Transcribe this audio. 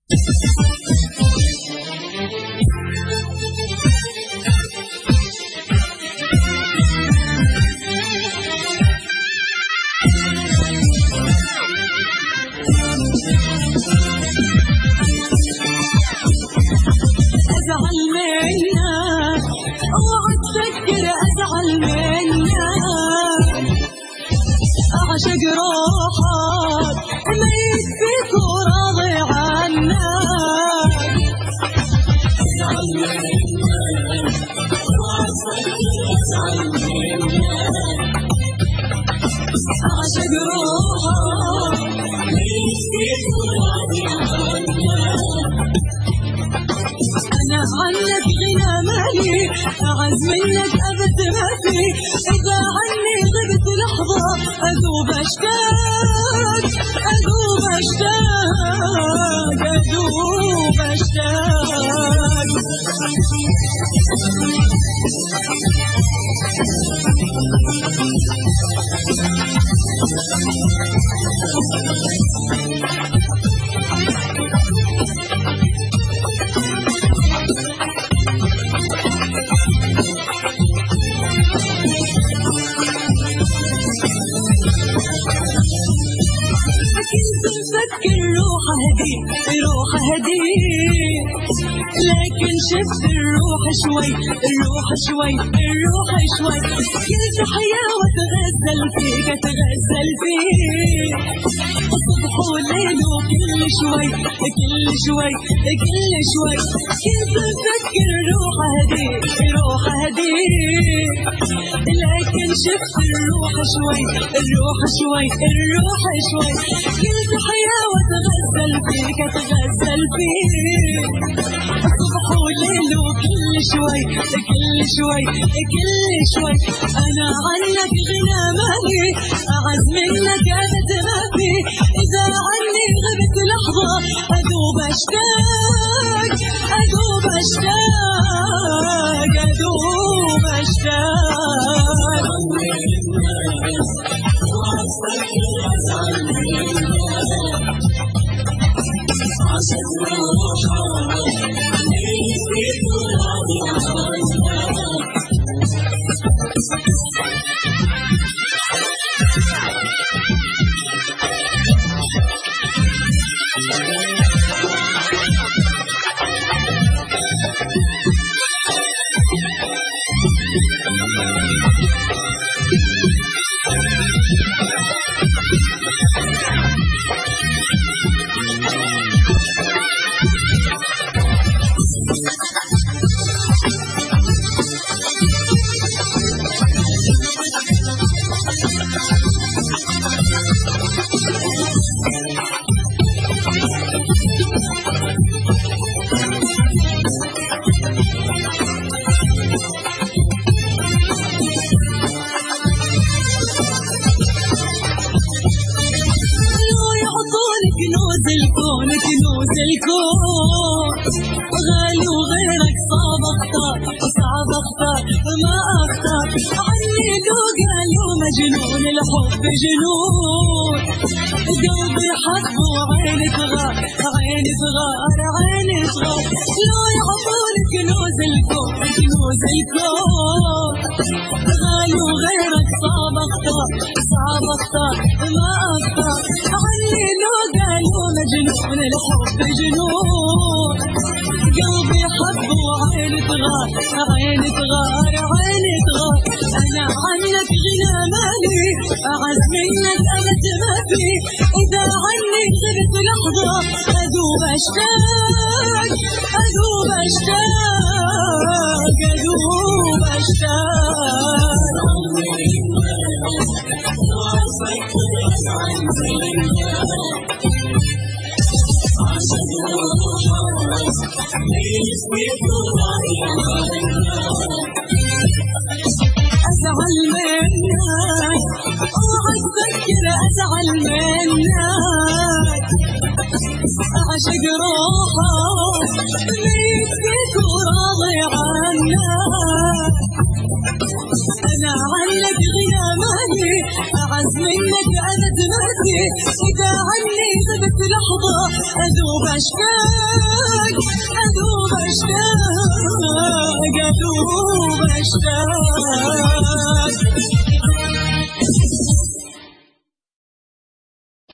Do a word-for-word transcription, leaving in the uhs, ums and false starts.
أزعل منك اوعى تفكر أزعل منك أعشق روحك ميت فيك وراضي عنك أزعل منك اوعى تفكر أزعل منك أعشق روحك ميت فيك وراضي عنك أنا عنك غنى مالي أعز منك أبد ما في إذا عني غبت لحظة أذوب أشتاق أذوب أشتاق أذوب أشتاق فكر روح هدي روح هدي لكن شفت الروح شوي الروح شوي الروح شوي كنت حياة وتغزل فيك اتغزل فيك الصبح والليل وكل شوي كل شوي كل شوي كنت مفكر روح هدي روح هدي لكن شفت الروح شوي الروح شوي الروح شوي كنت حياة وتغزل فيك اتغزل فيك الصبح والليل وكل شوي كل شوي كل شوي أنا عنك غنى مالي أعز منك أبد ما في إذا عني غبت لحظة أذوب أشتاق أذوب أشتاق أذوب أشتاق عشق روحك ميت فيك وراضي عنك كنوز الكون كنوز الكون غالي وغيرك صعب اختار صعب اختار ما اختار عني لو قالوا مجنون الحب جنون قلبي حب وعيني تغار عيني تغار عيني تغار لو يعطوني كنوز الكون كنوز الكون غالي وغيرك صعب اختار صعب اختار ما اختار عني لو قالوا مجنون الحب جنون قلبي حب وعيني تغار عيني تغار عيني تغار أنا عنك غنى مالي أعز منك أبد ما في إذا عني غبت لحظة أذوب أشتاق أذوب أشتاق أذوب أشتاق عشق روحك ميت فيك وراضي عنك أزعل منك اوعى تفكر أزعل منك أعشق روحك ميت فيك وراضي عنك أنا عنك غنى مالي أعز منك كانت دمعتي إذا عني غبت لحظة أذوب أشتاق أذوب أشتاق أذوب أشتاق